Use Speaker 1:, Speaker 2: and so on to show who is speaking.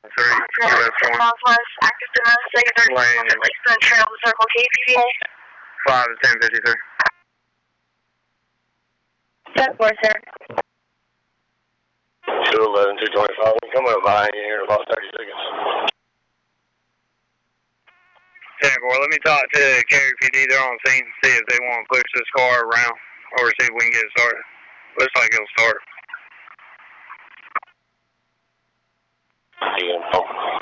Speaker 1: US 1. Northwest, active domestic, 30 lane. Lakefront Trail, Circle KPD. 5 to 1053.
Speaker 2: 10-4, sir.
Speaker 3: 211, 225. I'm coming up behind you here in about 30 seconds.
Speaker 1: 10-4, let me talk to KPD. They're on scene, see if they want to push this car around or see if we can get it started. Looks like it'll start.
Speaker 3: Yeah.